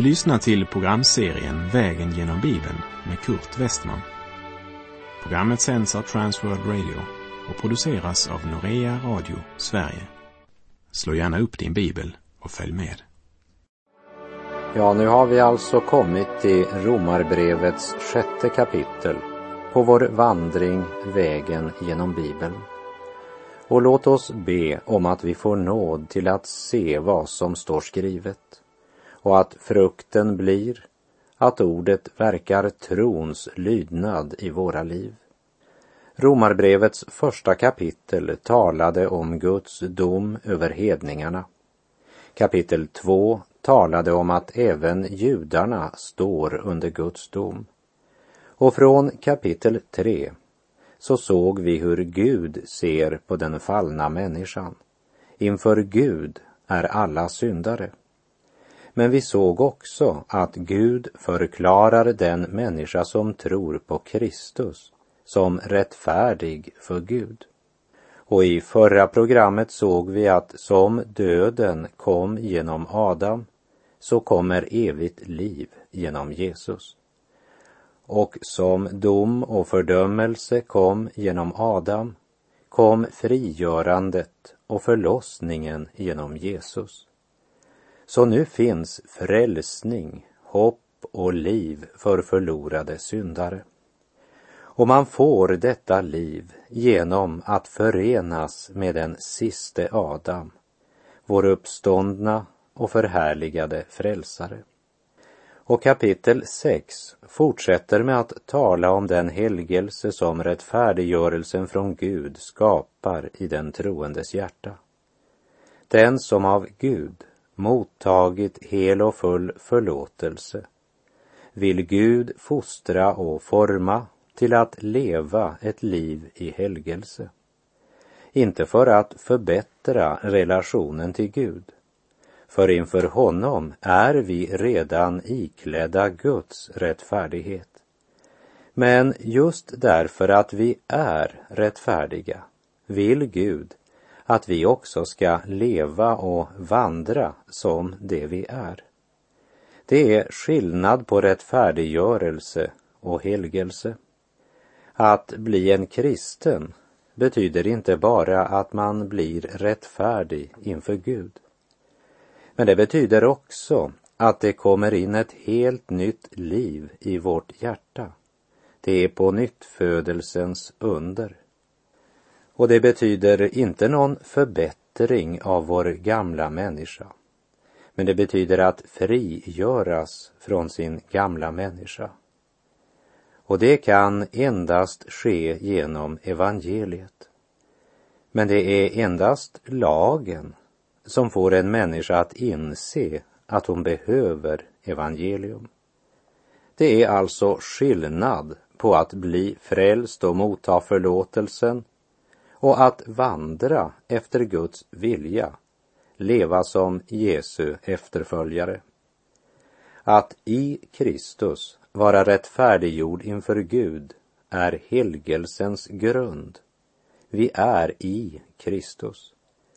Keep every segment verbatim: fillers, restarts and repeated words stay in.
Du lyssnar till programserien Vägen genom Bibeln med Kurt Westman. Programmet sänds av Transworld Radio och produceras av Norea Radio Sverige. Slå gärna upp din bibel och följ med. Ja, nu har vi alltså kommit till Romarbrevets sjätte kapitel på vår vandring Vägen genom Bibeln. Och låt oss be om att vi får nåd till att se vad som står skrivet och att frukten blir att ordet verkar trons lydnad i våra liv. Romarbrevets första kapitel talade om Guds dom över hedningarna. Kapitel två talade om att även judarna står under Guds dom. Och från kapitel tre så såg vi hur Gud ser på den fallna människan. Inför Gud är alla syndare. Men vi såg också att Gud förklarar den människa som tror på Kristus som rättfärdig för Gud. Och i förra programmet såg vi att som döden kom genom Adam så kommer evigt liv genom Jesus. Och som dom och fördömelse kom genom Adam kom frigörandet och förlossningen genom Jesus. Så nu finns frälsning, hopp och liv för förlorade syndare. Och man får detta liv genom att förenas med den siste Adam, vår uppståndna och förhärligade frälsare. Och kapitel sex fortsätter med att tala om den helgelse som rättfärdiggörelsen från Gud skapar i den troendes hjärta. Den som av Gud mottagit hel och full förlåtelse vill Gud fostra och forma till att leva ett liv i helgelse. Inte för att förbättra relationen till Gud, för inför honom är vi redan iklädda Guds rättfärdighet. Men just därför att vi är rättfärdiga vill Gud att vi också ska leva och vandra som det vi är. Det är skillnad på rättfärdiggörelse och helgelse. Att bli en kristen betyder inte bara att man blir rättfärdig inför Gud. Men det betyder också att det kommer in ett helt nytt liv i vårt hjärta. Det är på nyttfödelsens under. Och det betyder inte någon förbättring av vår gamla människa. Men det betyder att frigöras från sin gamla människa. Och det kan endast ske genom evangeliet. Men det är endast lagen som får en människa att inse att hon behöver evangelium. Det är alltså skillnad på att bli frälst och motta förlåtelsen och att vandra efter Guds vilja, leva som Jesu efterföljare. Att i Kristus vara rättfärdiggjord inför Gud är helgelsens grund. Vi är i Kristus.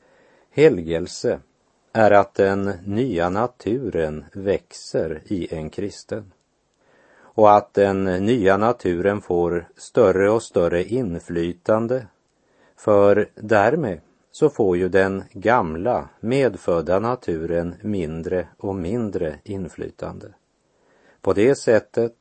Helgelse är att den nya naturen växer i en kristen. Och att den nya naturen får större och större inflytande. För därmed så får ju den gamla medfödda naturen mindre och mindre inflytande. På det sättet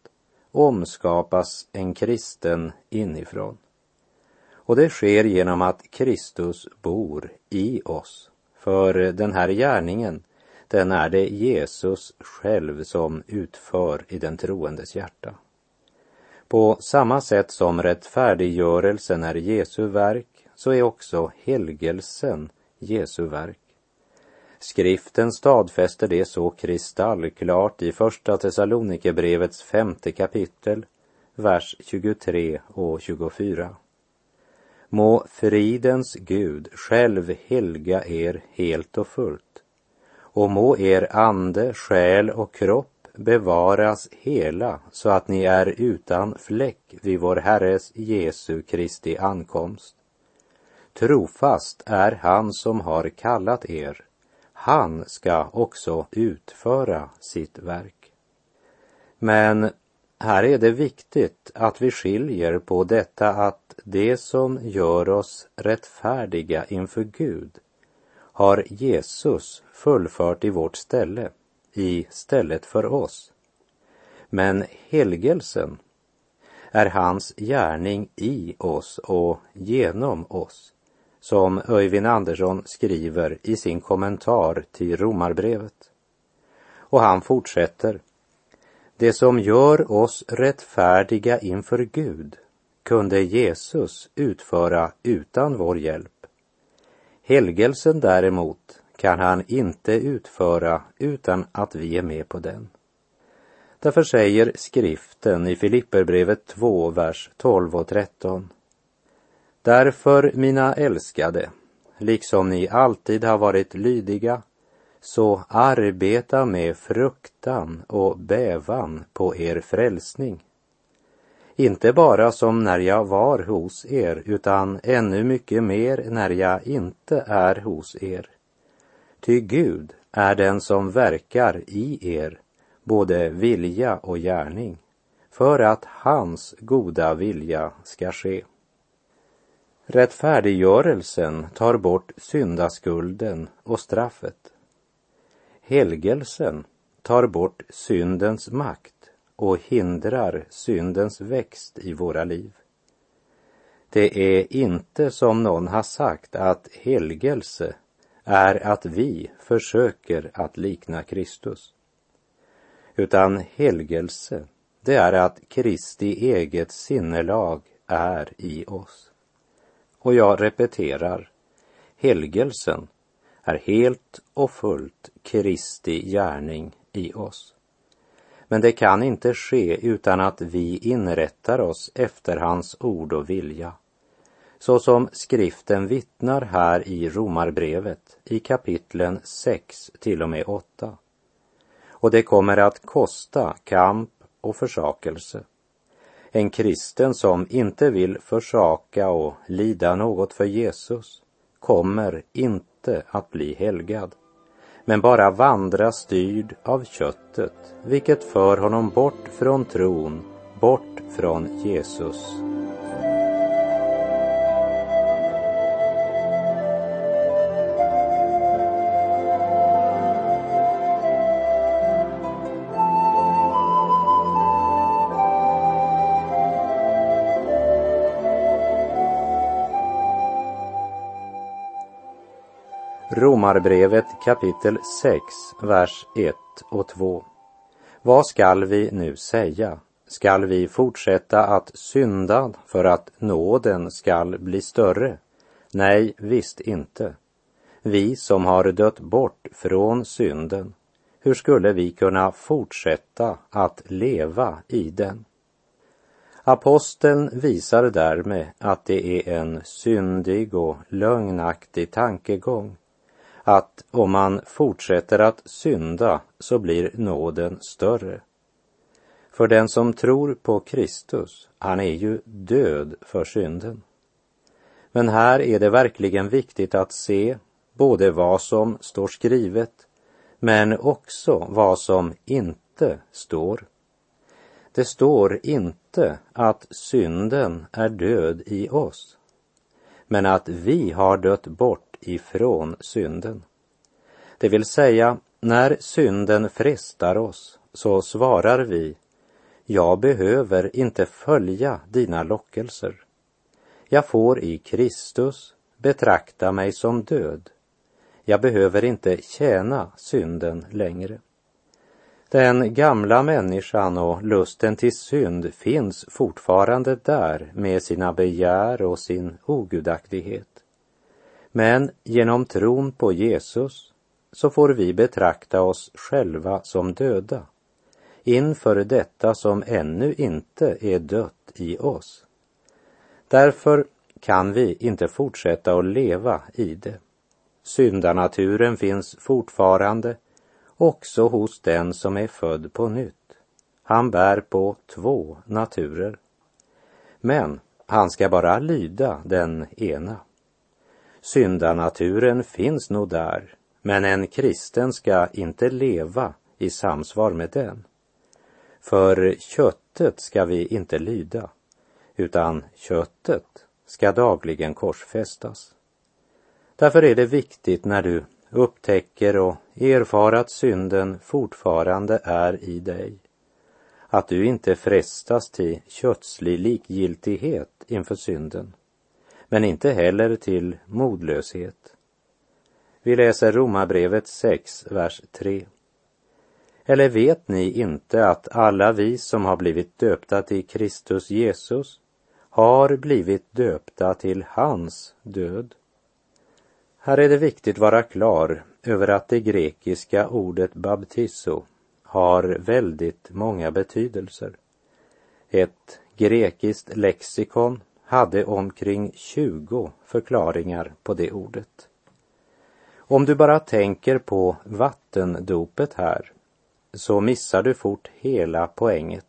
omskapas en kristen inifrån. Och det sker genom att Kristus bor i oss. För den här gärningen, den är det Jesus själv som utför i den troendes hjärta. På samma sätt som rättfärdiggörelsen är Jesu verk, så är också helgelsen Jesu verk. Skriften stadfäster det så kristallklart i första Thessalonikerbrevets femte kapitel, vers tjugotre och tjugofyra. Må fridens Gud själv helga er helt och fullt, och må er ande, själ och kropp bevaras hela, så att ni är utan fläck vid vår Herres Jesu Kristi ankomst. Trofast är han som har kallat er. han ska också utföra sitt verk. Men här är det viktigt att vi skiljer på detta att det som gör oss rättfärdiga inför Gud har Jesus fullfört i vårt ställe, i stället för oss. Men helgelsen är hans gärning i oss och genom oss, som Öyvind Andersson skriver i sin kommentar till Romarbrevet. Och han fortsätter: det som gör oss rättfärdiga inför Gud kunde Jesus utföra utan vår hjälp. Helgelsen däremot kan han inte utföra utan att vi är med på den. Därför säger skriften i Filipperbrevet två, vers tolv och tretton: därför, mina älskade, liksom ni alltid har varit lydiga, så arbeta med fruktan och bävan på er frälsning. Inte bara som när jag var hos er, utan ännu mycket mer när jag inte är hos er. Ty Gud är den som verkar i er, både vilja och gärning, för att hans goda vilja ska ske. Rättfärdiggörelsen tar bort syndaskulden och straffet. Helgelsen tar bort syndens makt och hindrar syndens växt i våra liv. Det är inte som någon har sagt att helgelse är att vi försöker att likna Kristus. Utan helgelse, det är att Kristi eget sinnelag är i oss. Och jag repeterar, helgelsen är helt och fullt Kristi gärning i oss. Men det kan inte ske utan att vi inrättar oss efter hans ord och vilja. Så som skriften vittnar här i Romarbrevet i kapitlen sex till och med åtta. Och det kommer att kosta kamp och försakelse. En kristen som inte vill försaka och lida något för Jesus kommer inte att bli helgad, men bara vandra styrd av köttet, vilket för honom bort från tron, bort från Jesus. Romarbrevet kapitel sex, vers ett och två. Vad skall vi nu säga? Skall vi fortsätta att synda för att nåden skall bli större? Nej, visst inte. Vi som har dött bort från synden, hur skulle vi kunna fortsätta att leva i den? Aposteln visar därmed att det är en syndig och lögnaktig tankegång, att om man fortsätter att synda så blir nåden större. För den som tror på Kristus, han är ju död för synden. Men här är det verkligen viktigt att se både vad som står skrivet, men också vad som inte står. Det står inte att synden är död i oss, men att vi har dött bort ifrån synden. Det vill säga, när synden frestar oss så svarar vi: jag behöver inte följa dina lockelser. Jag får i Kristus betrakta mig som död. Jag behöver inte tjäna synden längre. Den gamla människan och lusten till synd finns fortfarande där med sina begär och sin ogudaktighet. Men genom tron på Jesus så får vi betrakta oss själva som döda inför detta som ännu inte är dött i oss. Därför kan vi inte fortsätta att leva i det. Syndanaturen finns fortfarande också hos den som är född på nytt. Han bär på två naturer. Men han ska bara lyda den ena. Syndanaturen finns nog där, Men en kristen ska inte leva i samsvar med den. För köttet ska vi inte lyda, utan köttet ska dagligen korsfästas. Därför är det viktigt när du upptäcker och erfar att synden fortfarande är i dig, att du inte frestas till kötslig likgiltighet inför synden, men inte heller till modlöshet. Vi läser Romarbrevet sex, vers tre. Eller vet ni inte att alla vi som har blivit döpta till Kristus Jesus har blivit döpta till hans död? Här är det viktigt vara klar över att det grekiska ordet baptizo har väldigt många betydelser. Ett grekiskt lexikon hade omkring tjugo förklaringar på det ordet. Om du bara tänker på vattendopet här, så missar du fort hela poänget.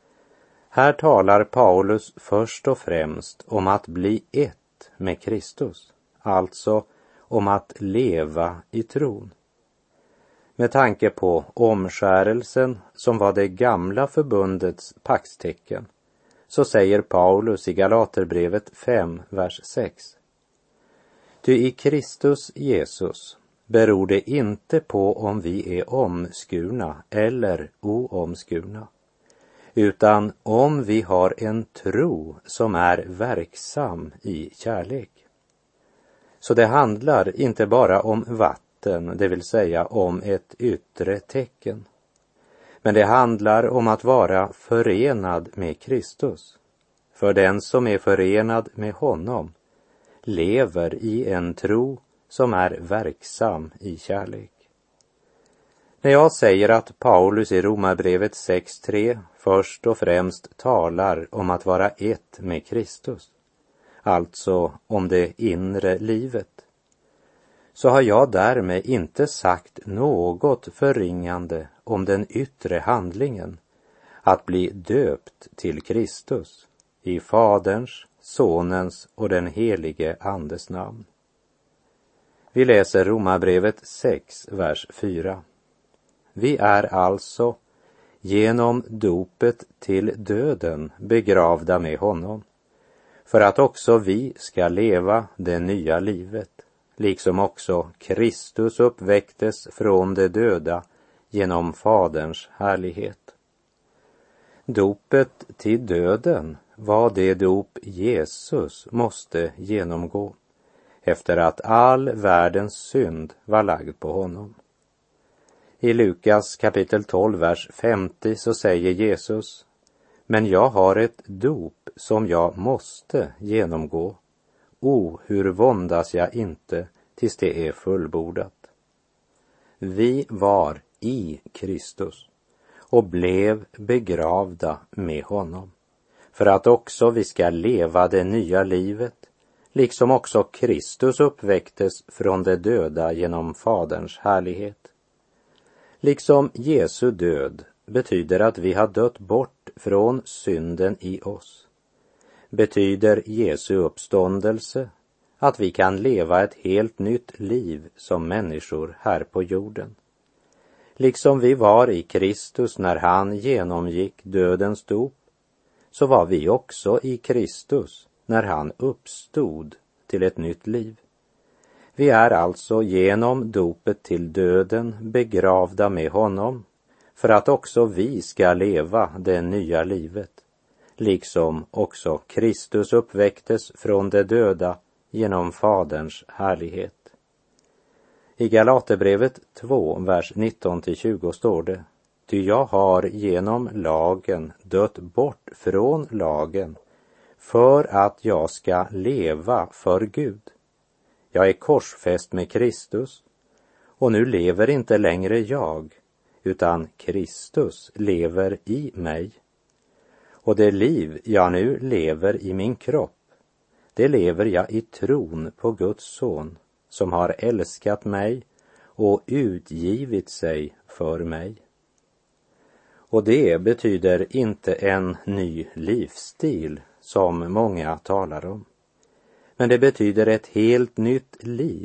Här talar Paulus först och främst om att bli ett med Kristus, alltså om att leva i tron. Med tanke på omskärelsen som var det gamla förbundets paktstecken, så säger Paulus i Galaterbrevet fem, vers sex. Ty i Kristus Jesus beror det inte på om vi är omskurna eller oomskurna, utan om vi har en tro som är verksam i kärlek. Så det handlar inte bara om vatten, det vill säga om ett yttre tecken. Men det handlar om att vara förenad med Kristus. För den som är förenad med honom lever i en tro som är verksam i kärlek. När jag säger att Paulus i Romarbrevet sex tre först och främst talar om att vara ett med Kristus, alltså om det inre livet, så har jag därmed inte sagt något förringande om den yttre handlingen, att bli döpt till Kristus i Faderns, Sonens och den helige Andes namn. Vi läser Romarbrevet sex, vers fyra. Vi är alltså genom dopet till döden begravda med honom, för att också vi ska leva det nya livet, liksom också Kristus uppväcktes från de döda genom Faderns härlighet. Dopet till döden var det dop Jesus måste genomgå, efter att all världens synd var lagd på honom. I Lukas kapitel tolv, vers femtio så säger Jesus: men jag har ett dop som jag måste genomgå. O, hur våndas jag inte tills det är fullbordat. Vi var i Kristus och blev begravda med honom, för att också vi ska leva det nya livet, liksom också Kristus uppväcktes från de döda genom Faderns härlighet. Liksom Jesu död betyder att vi har dött bort från synden i oss, betyder Jesu uppståndelse att vi kan leva ett helt nytt liv som människor här på jorden. Liksom vi var i Kristus när han genomgick dödens dop, så var vi också i Kristus när han uppstod till ett nytt liv. Vi är alltså genom dopet till döden begravda med honom, för att också vi ska leva det nya livet, liksom också Kristus uppväcktes från de döda genom Faderns härlighet. I Galaterbrevet två, vers nitton till tjugo står det: ty jag har genom lagen dött bort från lagen, för att jag ska leva för Gud. Jag är korsfäst med Kristus, och nu lever inte längre jag, utan Kristus lever i mig. Och det liv jag nu lever i min kropp, det lever jag i tron på Guds son, som har älskat mig och utgivit sig för mig. Och det betyder inte en ny livsstil som många talar om, men det betyder ett helt nytt liv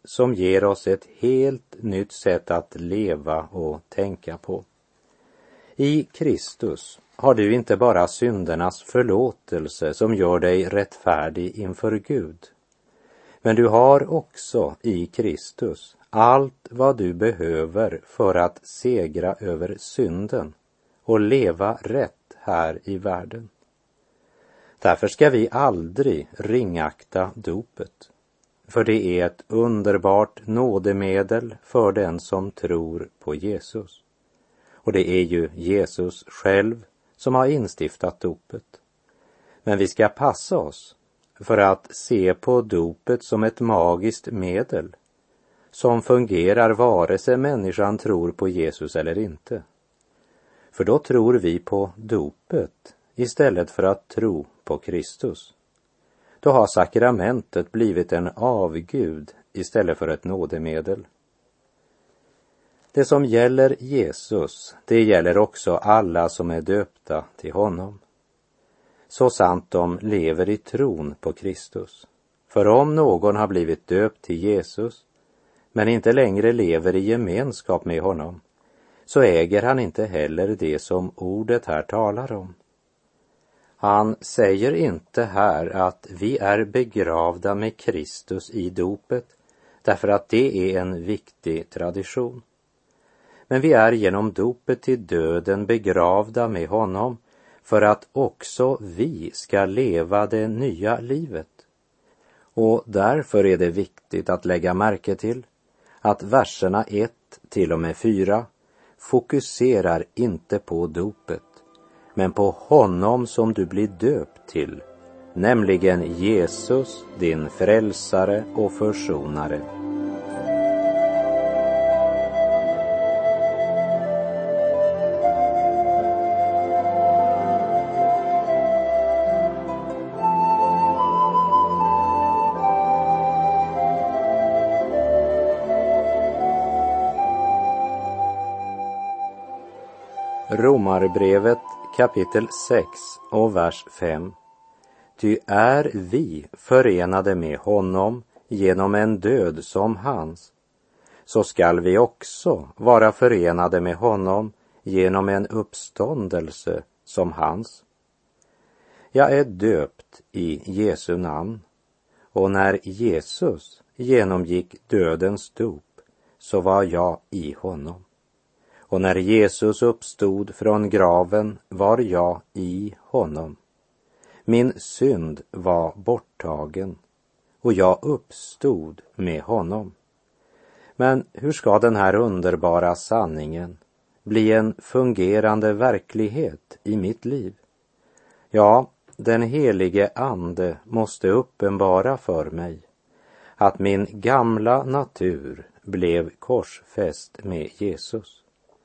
som ger oss ett helt nytt sätt att leva och tänka på. I Kristus har du inte bara syndernas förlåtelse som gör dig rättfärdig inför Gud, men du har också i Kristus allt vad du behöver för att segra över synden och leva rätt här i världen. Därför ska vi aldrig ringakta dopet, för det är ett underbart nådemedel för den som tror på Jesus. Och det är ju Jesus själv som har instiftat dopet. Men vi ska passa oss för att se på dopet som ett magiskt medel som fungerar vare sig människan tror på Jesus eller inte. För då tror vi på dopet istället för att tro på Kristus. Då har sakramentet blivit en avgud istället för ett nådemedel. Det som gäller Jesus, det gäller också alla som är döpta till honom. Så sant de lever i tron på Kristus. För om någon har blivit döpt till Jesus, men inte längre lever i gemenskap med honom, så äger han inte heller det som ordet här talar om. Han säger inte här att vi är begravda med Kristus i dopet, därför att det är en viktig tradition. Men vi är genom dopet till döden begravda med honom för att också vi ska leva det nya livet. Och därför är det viktigt att lägga märke till att verserna ett till och med fyra fokuserar inte på dopet, men på honom som du blir döpt till, nämligen Jesus, din frälsare och försonare. Romarbrevet kapitel sex och vers fem. Ty är vi förenade med honom genom en död som hans, så skall vi också vara förenade med honom genom en uppståndelse som hans. Jag är döpt i Jesu namn, och när Jesus genomgick dödens dop, så var jag i honom. Och när Jesus uppstod från graven var jag i honom. Min synd var borttagen och jag uppstod med honom. Men hur ska den här underbara sanningen bli en fungerande verklighet i mitt liv? Ja, den helige ande måste uppenbara för mig att min gamla natur blev korsfäst med Jesus.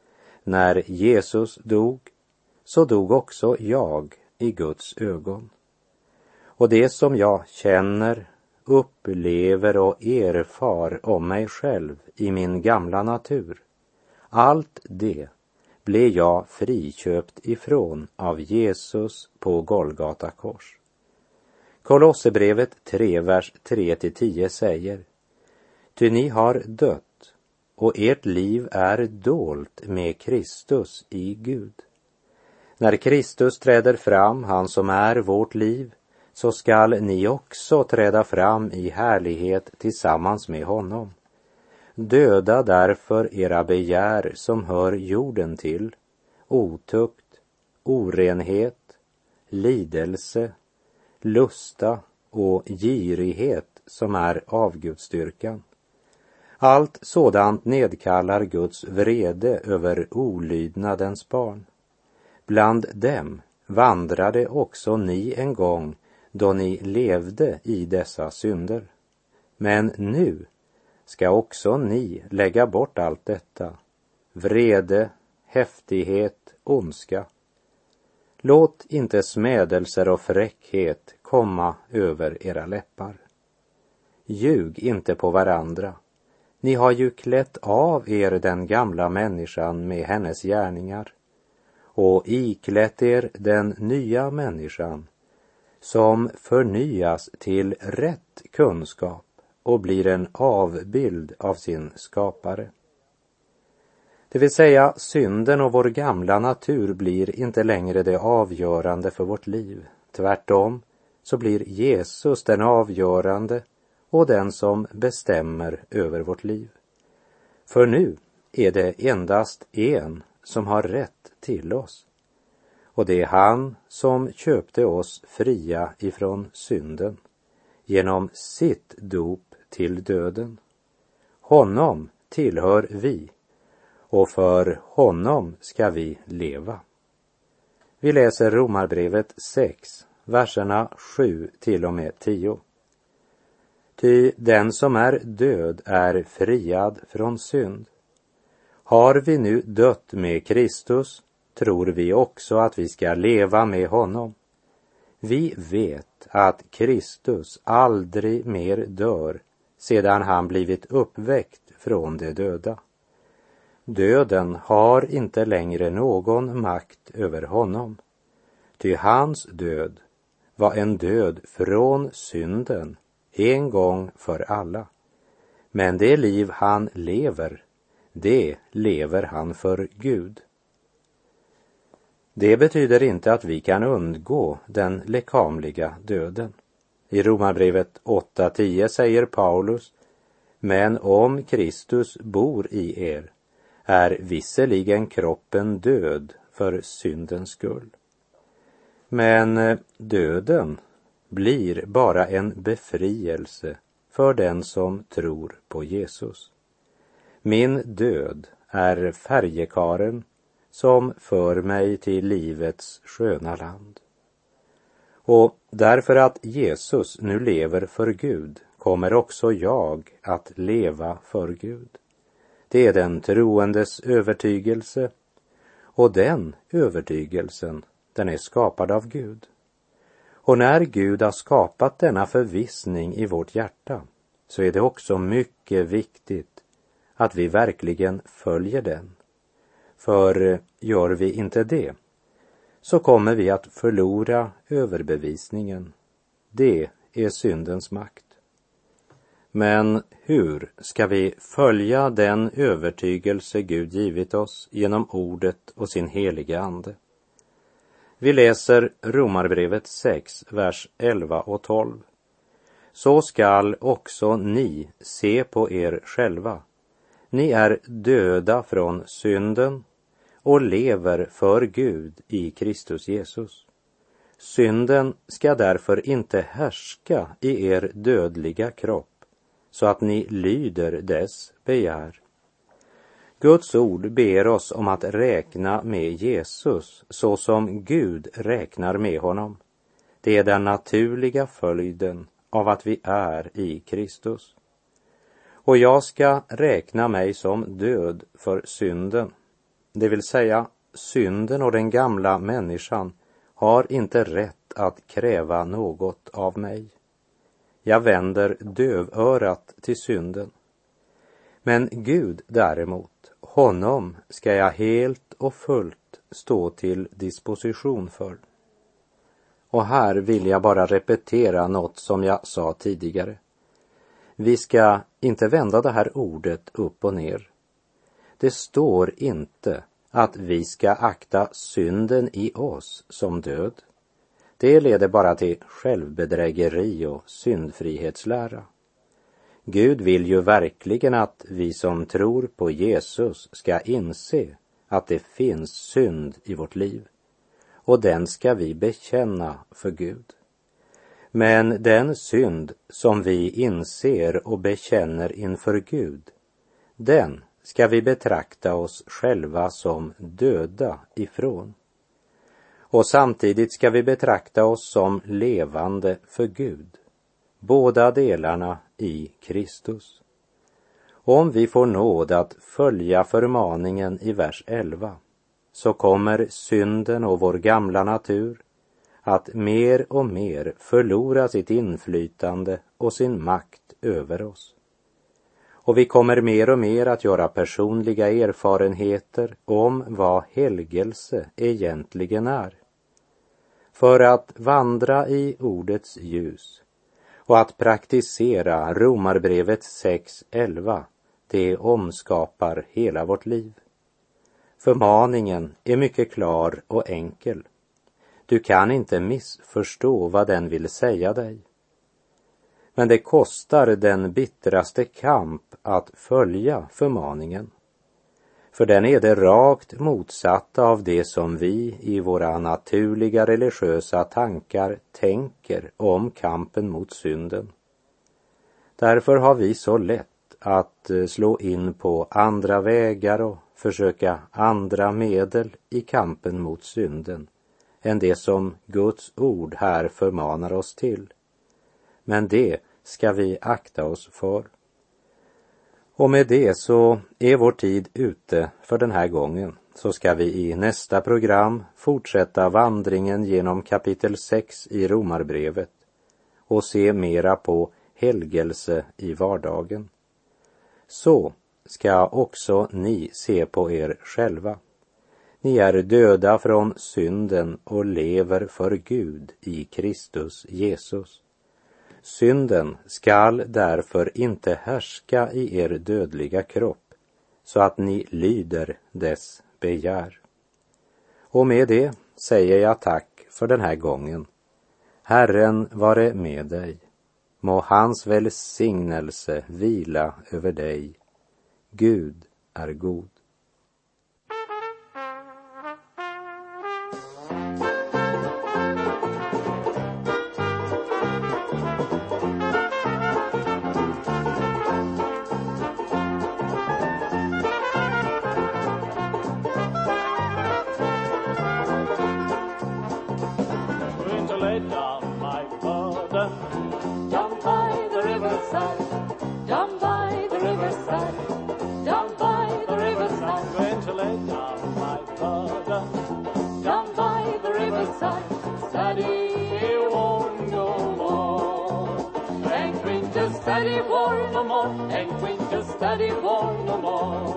När Jesus dog, så dog också jag i Guds ögon. Och det som jag känner, upplever och erfar om mig själv i min gamla natur, allt det blev jag friköpt ifrån av Jesus på Golgata kors. Kolosserbrevet tre, vers tre till tio säger: Ty ni har dött, och ert liv är dolt med Kristus i Gud. När Kristus träder fram, han som är vårt liv, så skall ni också träda fram i härlighet tillsammans med honom. Döda därför era begär som hör jorden till, otukt, orenhet, lidelse, lusta och girighet som är avgudsdyrkan. Allt sådant nedkallar Guds vrede över olydnadens barn. Bland dem vandrade också ni en gång då ni levde i dessa synder. Men nu ska också ni lägga bort allt detta: vrede, häftighet, ondska. Låt inte smädelser och fräckhet komma över era läppar. Ljug inte på varandra. Ni har ju klätt av er den gamla människan med hennes gärningar och iklätt er den nya människan som förnyas till rätt kunskap och blir en avbild av sin skapare. Det vill säga, synden och vår gamla natur blir inte längre det avgörande för vårt liv. Tvärtom så blir Jesus den avgörande och den som bestämmer över vårt liv. För nu är det endast en som har rätt till oss. Och det är han som köpte oss fria ifrån synden genom sitt dop till döden. Honom tillhör vi och för honom ska vi leva. Vi läser Romarbrevet sex, verserna sju till och med tio. Ty den som är död är friad från synd. Har vi nu dött med Kristus, tror vi också att vi ska leva med honom. Vi vet att Kristus aldrig mer dör sedan han blivit uppväckt från de döda. Döden har inte längre någon makt över honom, ty hans död var en död från synden en gång för alla. Men det liv han lever, det lever han för Gud. Det betyder inte att vi kan undgå den lekamliga döden. I Romarbrevet åtta tio säger Paulus: men om Kristus bor i er är visserligen kroppen död för syndens skull. Men döden blir bara en befrielse för den som tror på Jesus. Min död är färjekaren som för mig till livets sköna land. Och därför att Jesus nu lever för Gud kommer också jag att leva för Gud. Det är den troendes övertygelse, och den övertygelsen, den är skapad av Gud. Och när Gud har skapat denna förvissning i vårt hjärta, så är det också mycket viktigt att vi verkligen följer den. För gör vi inte det, så kommer vi att förlora överbevisningen. Det är syndens makt. Men hur ska vi följa den övertygelse Gud givit oss genom ordet och sin heliga ande? Vi läser Romarbrevet sex, vers elva och tolv. Så skall också ni se på er själva. Ni är döda från synden och lever för Gud i Kristus Jesus. Synden ska därför inte härska i er dödliga kropp, så att ni lyder dess begär. Guds ord ber oss om att räkna med Jesus så som Gud räknar med honom. Det är den naturliga följden av att vi är i Kristus. Och jag ska räkna mig som död för synden. Det vill säga, synden och den gamla människan har inte rätt att kräva något av mig. Jag vänder dövörat till synden. Men Gud däremot, honom ska jag helt och fullt stå till disposition för. Och här vill jag bara repetera något som jag sa tidigare. Vi ska inte vända det här ordet upp och ner. Det står inte att vi ska akta synden i oss som död. Det leder bara till självbedrägeri och syndfrihetslära. Gud vill ju verkligen att vi som tror på Jesus ska inse att det finns synd i vårt liv. Och den ska vi bekänna för Gud. Men den synd som vi inser och bekänner inför Gud, den ska vi betrakta oss själva som döda ifrån. Och samtidigt ska vi betrakta oss som levande för Gud, båda delarna i Kristus. Om vi får nåd att följa förmaningen i vers elva, så kommer synden och vår gamla natur att mer och mer förlora sitt inflytande och sin makt över oss. Och vi kommer mer och mer att göra personliga erfarenheter om vad helgelse egentligen är. För att vandra i ordets ljus Och att praktisera Romarbrevet sex elva, det omskapar hela vårt liv. Förmaningen är mycket klar och enkel. Du kan inte missförstå vad den vill säga dig. Men det kostar den bittraste kamp att följa förmaningen. För den är det rakt motsatta av det som vi i våra naturliga religiösa tankar tänker om kampen mot synden. Därför har vi så lätt att slå in på andra vägar och försöka andra medel i kampen mot synden än det som Guds ord här förmanar oss till. Men det ska vi akta oss för. Och med det så är vår tid ute för den här gången. Så ska vi i nästa program fortsätta vandringen genom kapitel sex i Romarbrevet och se mera på helgelse i vardagen. Så ska också ni se på er själva. Ni är döda från synden och lever för Gud i Kristus Jesus. Synden skall därför inte härska i er dödliga kropp, så att ni lyder dess begär. Och med det säger jag tack för den här gången. Herren vare med dig. Må hans välsignelse vila över dig. Gud är god. Study war no more, and winter study war no more.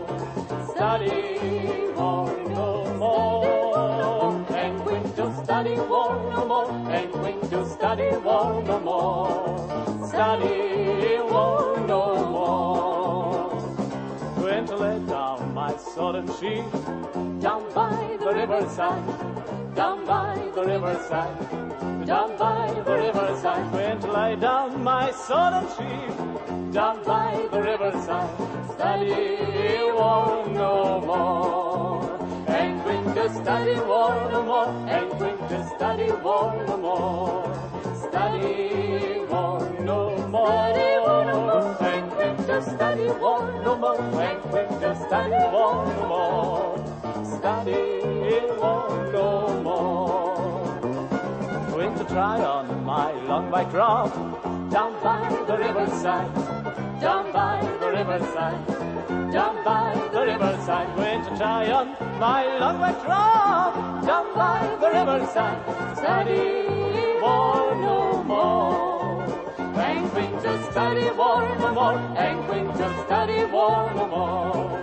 Study war no more, and winter study war no more, and winter study war no more. Study war no more. Going to lay down my sword and shield, down by the riverside, down by the riverside. Down by the riverside, going to lay down my sword and shield. Down by the riverside, study war no more. And going to study war no more. And going to study war no more. Study war no more. And going to study war no more. And going to study war no more. Study war no more. Going to try on my long white robe, down by the riverside, down by the riverside, down by the riverside. Going to try on my long white robe, down by the riverside. Study war no more. Ain't going to study war no more. Ain't going to study war no more.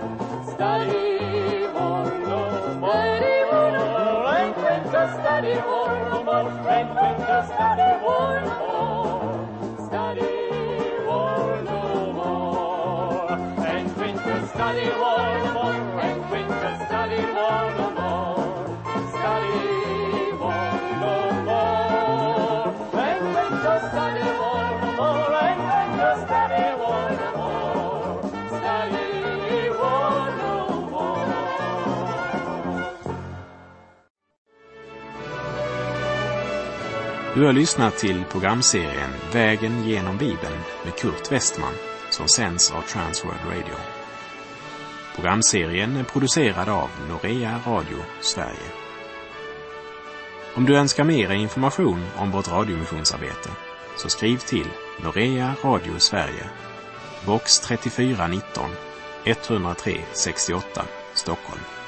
Study war no more. Study war no more. Ain't going to study war no more. Ain't going to study war no more. Study war no more. Ain't going to study war no more. Ain't going to study war no more. Study war no more. Ain't going to study war no more. Ain't going to study war no more. Study war no more. Du har lyssnat till programserien Vägen genom Bibeln med Kurt Westman som sänds av Transworld Radio. Programserien är producerad av Norea Radio Sverige. Om du önskar mer information om vårt radiomissionsarbete så skriv till Norea Radio Sverige, box trettiofyra nitton, etthundratre sextioåtta, Stockholm.